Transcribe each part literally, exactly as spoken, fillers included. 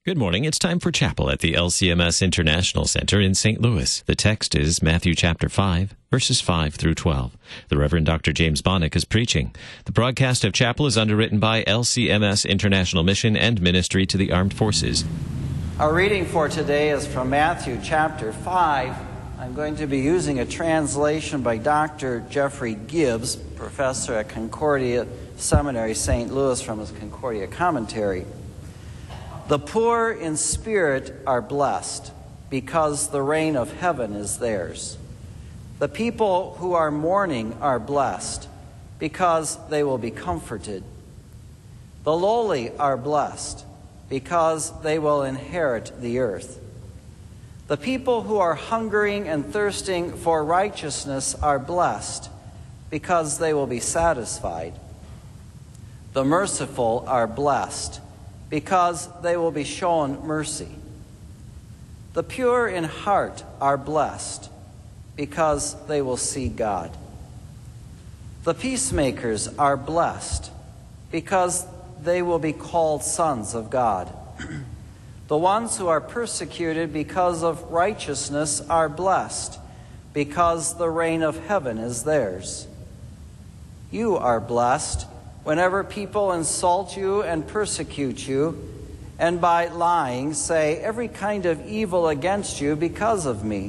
Good morning. It's time for chapel at the L C M S International Center in Saint Louis. The text is Matthew chapter five, verses five through twelve. The Reverend Doctor James Bonnick is preaching. The broadcast of chapel is underwritten by L C M S International Mission and Ministry to the Armed Forces. Our reading for today is from Matthew chapter five. I'm going to be using a translation by Doctor Jeffrey Gibbs, professor at Concordia Seminary, Saint Louis, from his Concordia commentary. The poor in spirit are blessed, because the reign of heaven is theirs. The people who are mourning are blessed, because they will be comforted. The lowly are blessed, because they will inherit the earth. The people who are hungering and thirsting for righteousness are blessed, because they will be satisfied. The merciful are blessed, because they will be shown mercy. The pure in heart are blessed, because they will see God. The peacemakers are blessed, because they will be called sons of God. The ones who are persecuted because of righteousness are blessed, because the reign of heaven is theirs. You are blessed whenever people insult you and persecute you, and by lying say every kind of evil against you because of me.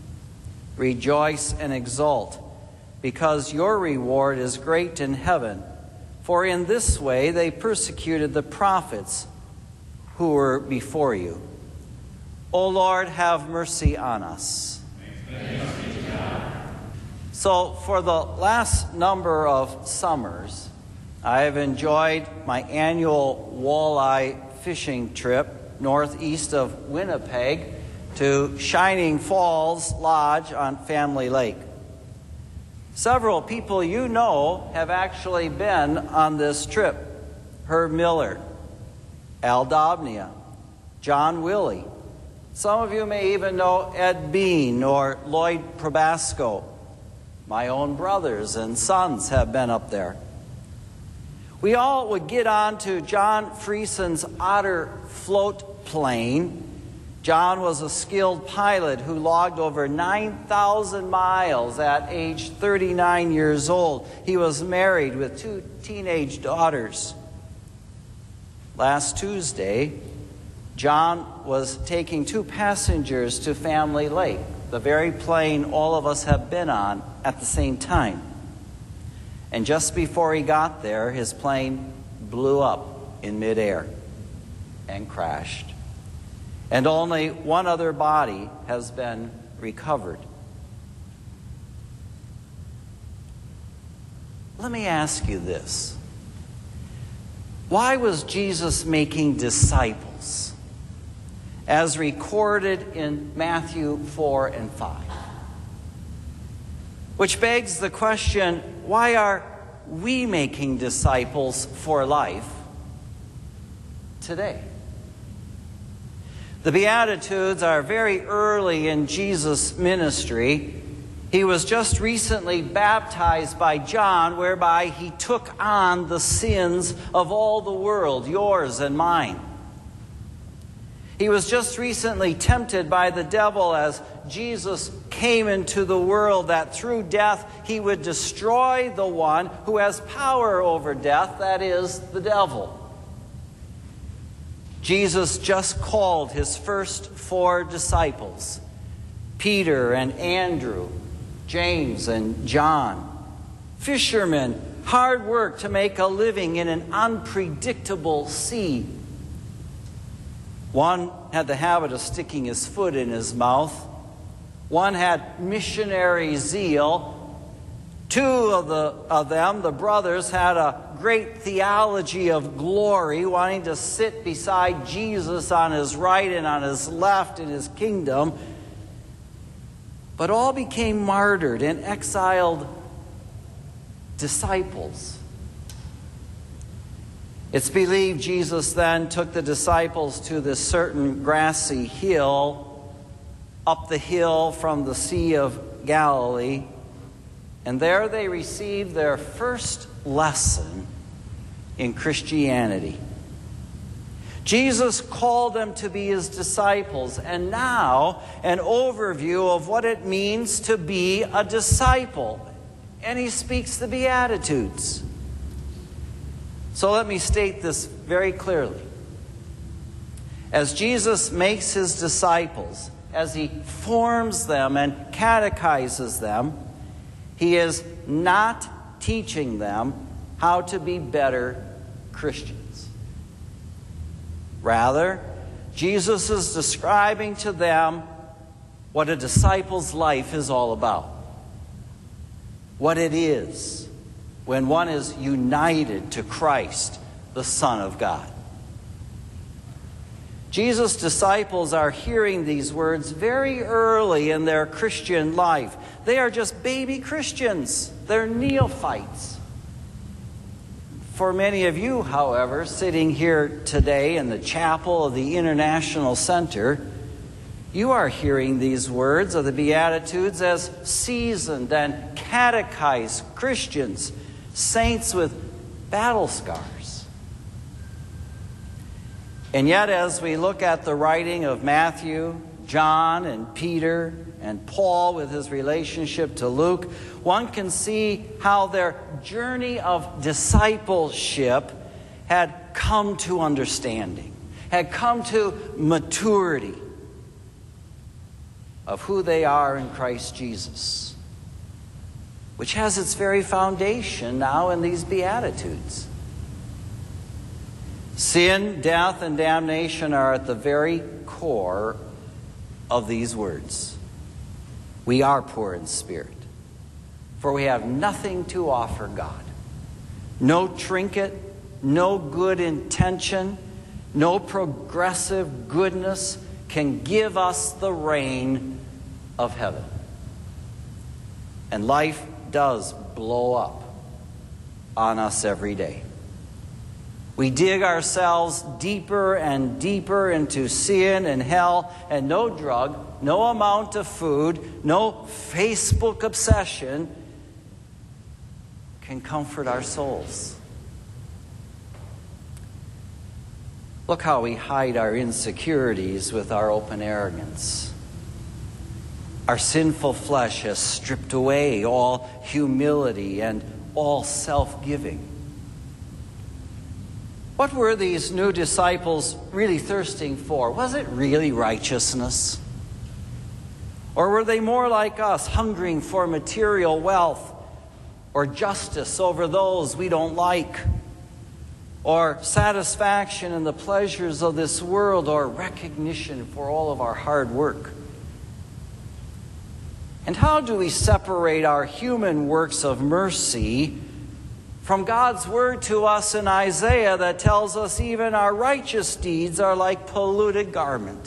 Rejoice and exult, because your reward is great in heaven, for in this way they persecuted the prophets who were before you. O Lord, have mercy on us. Thanks be to God. So for the last number of summers, I have enjoyed my annual walleye fishing trip northeast of Winnipeg to Shining Falls Lodge on Family Lake. Several people you know have actually been on this trip. Herb Miller, Al Dobnia, John Willie. Some of you may even know Ed Bean or Lloyd Probasco. My own brothers and sons have been up there. We all would get on to John Frieson's Otter float plane. John was a skilled pilot who logged over nine thousand miles at age thirty-nine years old. He was married with two teenage daughters. Last Tuesday, John was taking two passengers to Family Lake, the very plane all of us have been on at the same time. And just before he got there, his plane blew up in midair and crashed. And only one other body has been recovered. Let me ask you this. Why was Jesus making disciples, as recorded in Matthew four and five? Which begs the question, why are we making disciples for life today? The Beatitudes are very early in Jesus' ministry. He was just recently baptized by John, whereby he took on the sins of all the world, yours and mine. He was just recently tempted by the devil as Jesus came into the world that through death he would destroy the one who has power over death, that is, the devil. Jesus just called his first four disciples, Peter and Andrew, James and John, fishermen, hard work to make a living in an unpredictable sea. One had the habit of sticking his foot in his mouth. One had missionary zeal. Two of, the, of them, the brothers, had a great theology of glory, wanting to sit beside Jesus on his right and on his left in his kingdom. But all became martyred and exiled disciples. It's believed Jesus then took the disciples to this certain grassy hill, up the hill from the Sea of Galilee, and there they received their first lesson in Christianity. Jesus called them to be his disciples, and now an overview of what it means to be a disciple. And he speaks the Beatitudes. So let me state this very clearly. As Jesus makes his disciples, as he forms them and catechizes them, he is not teaching them how to be better Christians. Rather, Jesus is describing to them what a disciple's life is all about. What it is when one is united to Christ, the Son of God. Jesus' disciples are hearing these words very early in their Christian life. They are just baby Christians. They're neophytes. For many of you, however, sitting here today in the chapel of the International Center, you are hearing these words of the Beatitudes as seasoned and catechized Christians, saints with battle scars. And yet, as we look at the writing of Matthew, John, and Peter, and Paul with his relationship to Luke, one can see how their journey of discipleship had come to understanding, had come to maturity of who they are in Christ Jesus, which has its very foundation now in these Beatitudes. Sin, death, and damnation are at the very core of these words. We are poor in spirit, for we have nothing to offer God. No trinket, no good intention, no progressive goodness can give us the rain of heaven. And life does blow up on us every day. We dig ourselves deeper and deeper into sin and hell, and no drug, no amount of food, no Facebook obsession can comfort our souls. Look how we hide our insecurities with our open arrogance. Our sinful flesh has stripped away all humility and all self-giving. What were these new disciples really thirsting for? Was it really righteousness? Or were they more like us, hungering for material wealth or justice over those we don't like, or satisfaction in the pleasures of this world, or recognition for all of our hard work? And how do we separate our human works of mercy from God's word to us in Isaiah that tells us even our righteous deeds are like polluted garment?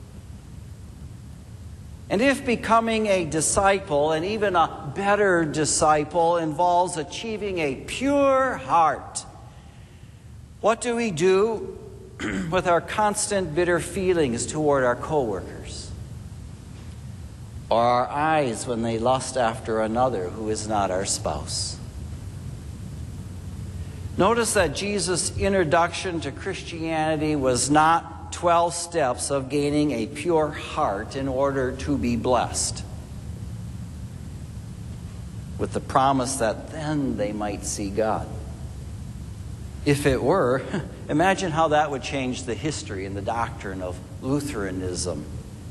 And if becoming a disciple, and even a better disciple, involves achieving a pure heart, what do we do with our constant bitter feelings toward our coworkers? Or our eyes when they lust after another who is not our spouse? Notice that Jesus' introduction to Christianity was not twelve steps of gaining a pure heart in order to be blessed, with the promise that then they might see God. If it were, imagine how that would change the history and the doctrine of Lutheranism.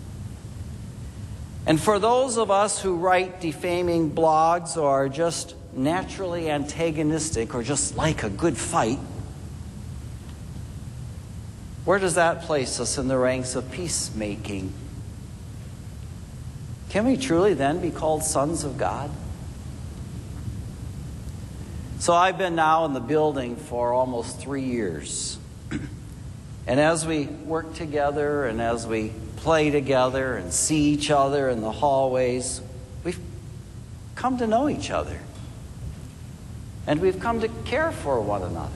And for those of us who write defaming blogs or are just naturally antagonistic or just like a good fight, where does that place us in the ranks of peacemaking? Can we truly then be called sons of God? So I've been now in the building for almost three years. And as we work together and as we play together and see each other in the hallways, we've come to know each other. And we've come to care for one another.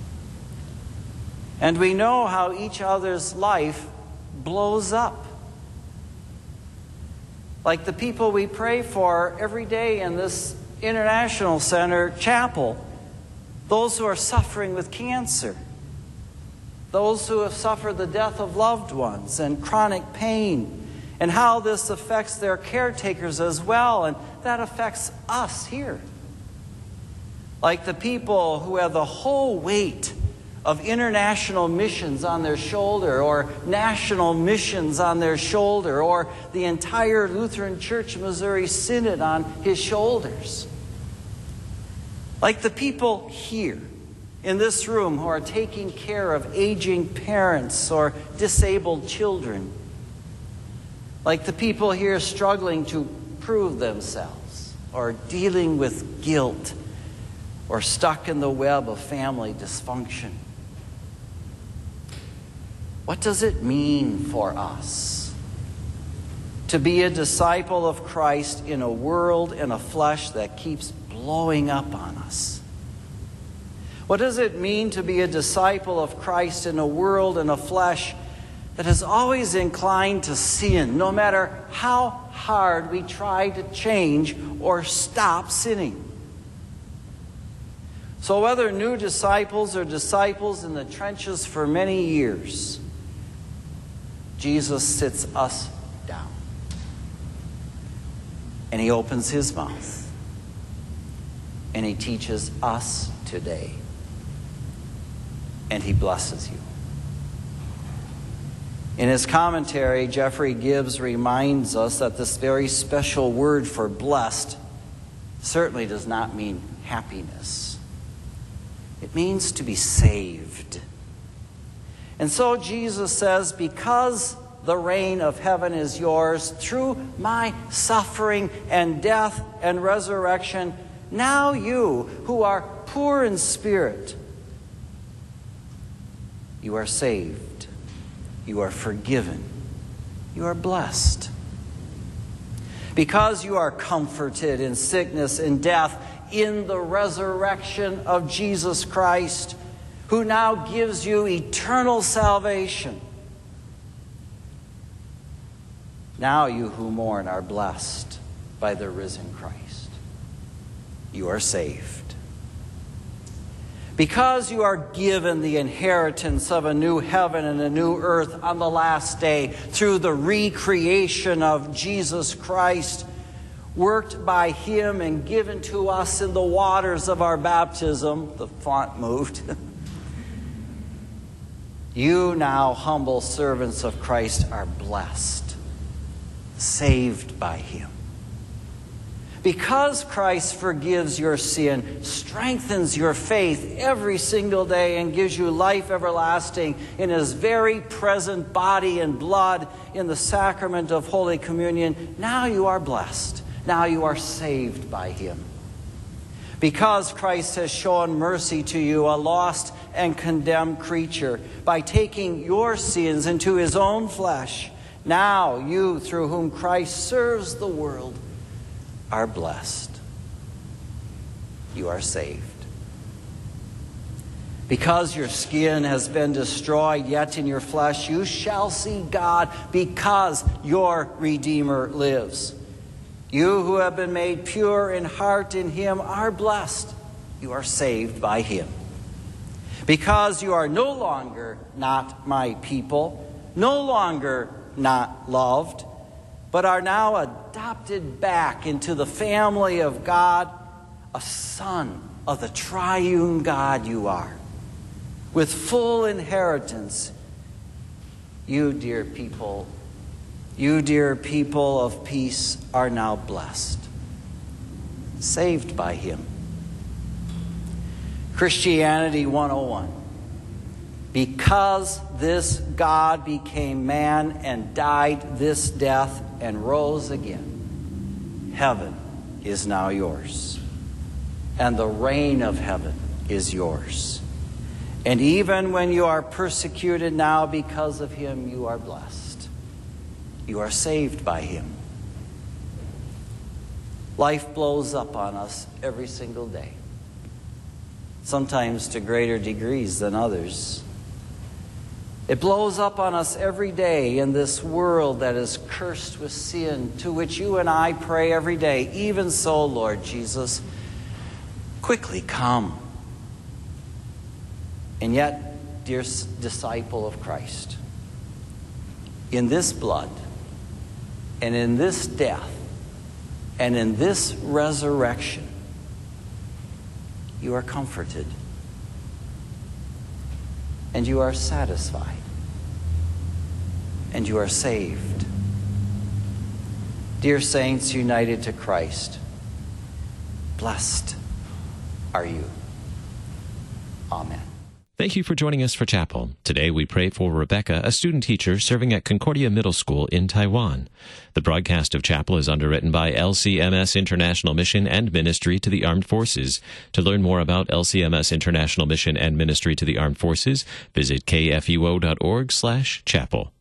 And we know how each other's life blows up. Like the people we pray for every day in this International Center chapel, those who are suffering with cancer, those who have suffered the death of loved ones and chronic pain, and how this affects their caretakers as well, and that affects us here. Like the people who have the whole weight of international missions on their shoulder, or national missions on their shoulder, or the entire Lutheran Church Missouri Synod on his shoulders. Like the people here in this room who are taking care of aging parents or disabled children. Like the people here struggling to prove themselves, or dealing with guilt, or stuck in the web of family dysfunction. What does it mean for us to be a disciple of Christ in a world and a flesh that keeps blowing up on us? What does it mean to be a disciple of Christ in a world and a flesh that is always inclined to sin, no matter how hard we try to change or stop sinning? So whether new disciples or disciples in the trenches for many years, Jesus sits us down. And he opens his mouth. And he teaches us today. And he blesses you. In his commentary, Jeffrey Gibbs reminds us that this very special word for blessed certainly does not mean happiness. It means to be saved. And so Jesus says, because the reign of heaven is yours, through my suffering and death and resurrection, now you who are poor in spirit, you are saved, you are forgiven, you are blessed. Because you are comforted in sickness and death in the resurrection of Jesus Christ, who now gives you eternal salvation. Now you who mourn are blessed by the risen Christ. You are saved. Because you are given the inheritance of a new heaven and a new earth on the last day through the recreation of Jesus Christ, worked by him and given to us in the waters of our baptism, the font moved. You now, humble servants of Christ, are blessed, saved by him. Because Christ forgives your sin, strengthens your faith every single day, and gives you life everlasting in his very present body and blood in the sacrament of Holy Communion, now you are blessed. Now you are saved by him. Because Christ has shown mercy to you, a lost and condemned creature, by taking your sins into his own flesh, now you, through whom Christ serves the world, are blessed. You are saved. Because your skin has been destroyed, yet in your flesh you shall see God, because your Redeemer lives. You who have been made pure in heart in him are blessed. You are saved by him. Because you are no longer not my people, no longer not loved, but are now adopted back into the family of God, a son of the triune God you are, with full inheritance. You, dear people, you, dear people of peace, are now blessed, saved by him. Christianity one oh one. Because this God became man and died this death and rose again, heaven is now yours, and the reign of heaven is yours. And even when you are persecuted now because of him, you are blessed. You are saved by him. Life blows up on us every single day, sometimes to greater degrees than others. It blows up on us every day in this world that is cursed with sin, to which you and I pray every day. Even so, Lord Jesus, quickly come. And yet, dear disciple of Christ, in this blood and in this death and in this resurrection, you are comforted and you are satisfied and you are saved. Dear saints united to Christ, blessed are you. Amen. Thank you for joining us for Chapel. Today we pray for Rebecca, a student teacher serving at Concordia Middle School in Taiwan. The broadcast of Chapel is underwritten by L C M S International Mission and Ministry to the Armed Forces. To learn more about L C M S International Mission and Ministry to the Armed Forces, visit kfuo dot org slash chapel.